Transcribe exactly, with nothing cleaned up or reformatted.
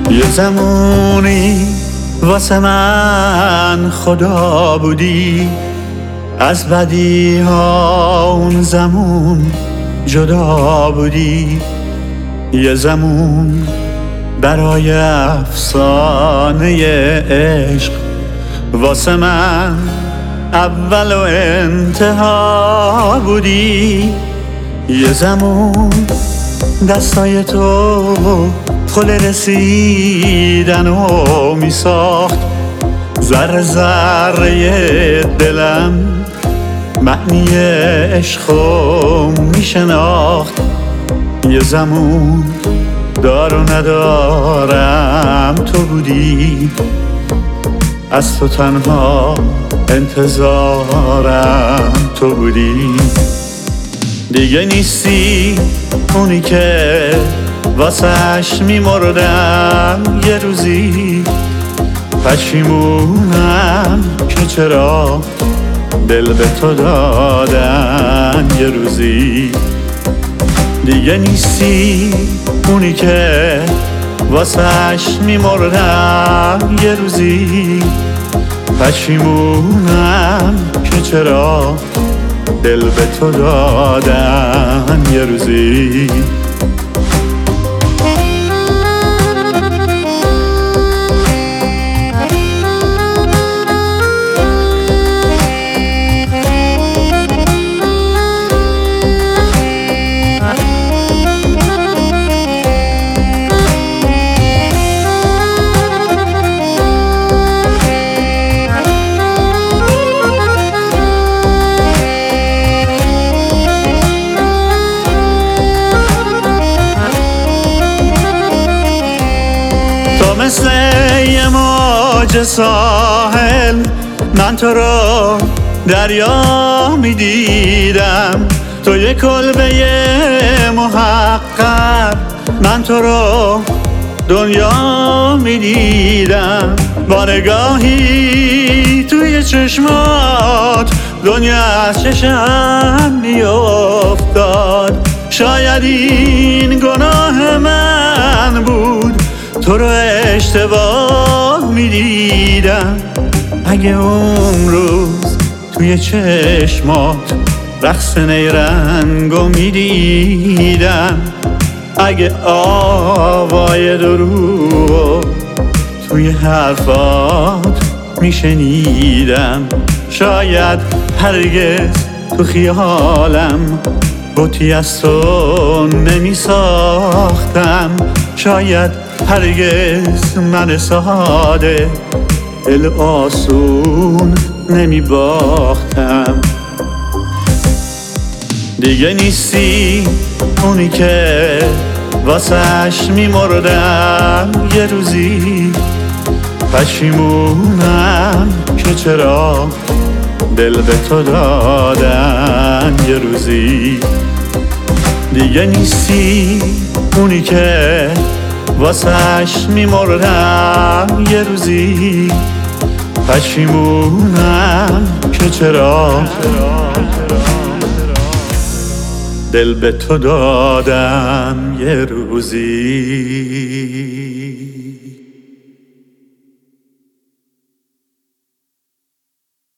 یه زمانی واسه من خدا بودی، از بدی ها اون زمان جدا بودی. یه زمان برای افسانه عشق واسه من اول و انتها بودی. یه زمان دستای تو پل رسیدن و می ساخت، ذره ذره دلم معنی عشقو می شناخت. یه زمان دار و ندارم تو بودی، از تو تنها انتظارم تو بودی. دیگه نیستی اونی که واسش میمردم یه روزی، پشیمونم که چرا دل به تو دادن یه روزی. دیگه نیستی اونی که واسش میمردم یه روزی، پشیمونم که چرا دل به تو دادن یه روزی. مثل یه موج ساحل من تو رو دریا می دیدم، تو یه کلبه محقق من تو رو دنیا می دیدم. با نگاهی توی چشمات دنیا از چشم می افتاد. شاید این گناه من بود، تو رو اشتباه می دیدم. اگه اون روز توی چشمات رقص نیرنگو می دیدم، اگه آوای دروغ توی حرفات می شنیدم، شاید هرگز تو خیالم بوتی از تو نمی ساختم. شاید هرگز من ساده دل آسون نمی باختم. دیگه نیستی اونی که واسش می مردم یه روزی، پشیمونم که چرا دل به تو دادن یه روزی. دیگه نیستی اونی که واسش میمردم یه روزی، پشیمونم که چرا دل به تو دادم یه روزی.